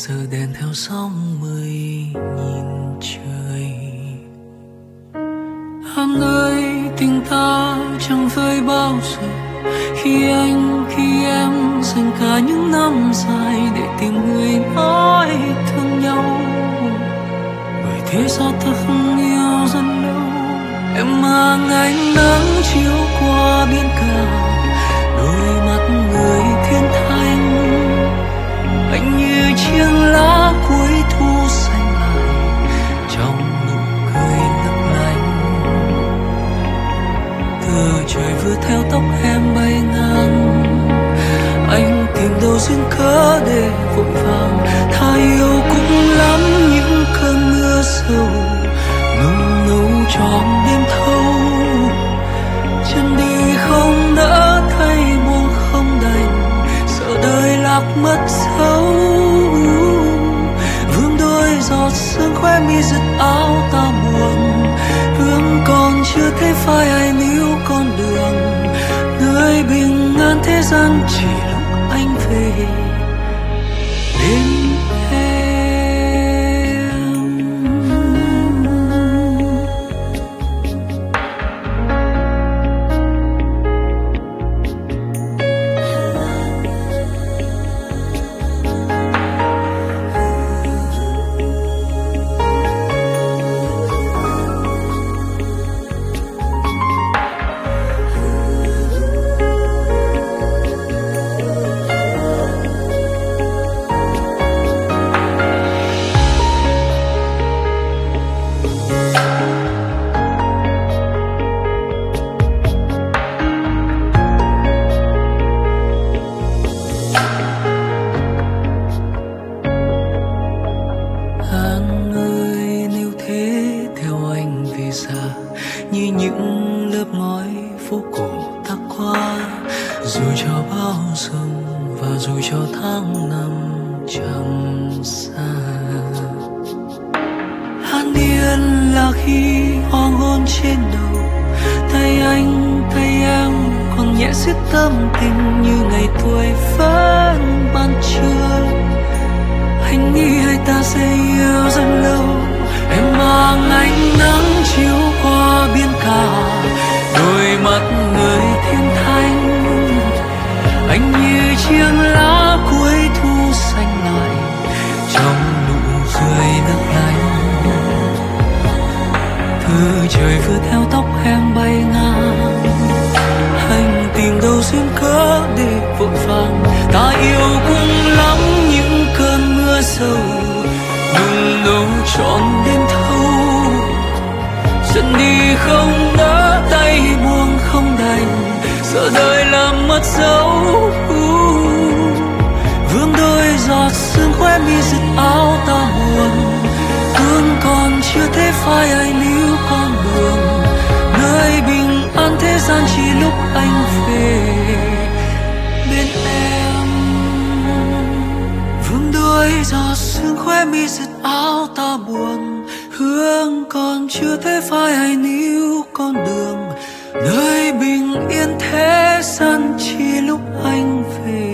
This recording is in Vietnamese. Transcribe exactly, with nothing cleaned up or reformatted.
giờ đèn theo sóng mây nhìn trời. Anh ơi tình ta chẳng phải bao giờ, khi anh khi em dành cả những năm dài để tìm người nói thương nhau. Bởi thế sao ta không yêu rất lâu. Em mang ánh nắng chiếu qua biển cả, đôi mắt người thiên thanh. Anh như chiếc lá cuối thu xanh lại trong nụ cười lấp lánh. Từ trời vừa theo tóc em bay ngang, anh tìm đâu duyên cớ để vội vàng. Thà yêu cũng lắm những cơn mưa sầu, nung nấu trọn đêm thâu. Chân đi không nỡ thấy buông không đành, sợ đời lạc mất dấu. Vương đôi giọt sương khóe mi giật áo ta buồn, hương còn chưa thấy phai ai níu con đường. Nơi bình an thế gian chỉ lúc anh về bên em. Như những lớp ngói phố cổ ta qua, dù cho bao sông và dù cho tháng năm chẳng xa. An yên là khi hoàng hôn trên đầu, tay anh tay em còn nhẹ xiết tâm tình như ngày tuổi vẫn ban trưa. Anh nghĩ hai ta sẽ yêu rất lâu. Em mang ánh nắng chiếu qua biển cả, đôi mắt người thiên thanh. Anh như chiếc lá cuối thu xanh lại trong nụ cười lấp lánh. Thứ trời vừa theo tóc em bay ngang, anh tìm đâu duyên cớ để vội vàng. Ta yêu cũng lắm những cơn mưa sầu, nung nấu trọn đêm thâu. Dần đi không nỡ tay buông không đành, sợ đời làm mất dấu. Vương đôi giọt sương khóe mi giật áo ta buồn, hương còn chưa thấy phai ai níu con đường. Nơi bình an thế gian chỉ lúc anh về bên em. Vương đôi giọt sương khóe mi giật áo ta buồn, hương còn chưa thấy phai ai níu con đường. Nơi bình yên thế gian chỉ lúc anh về.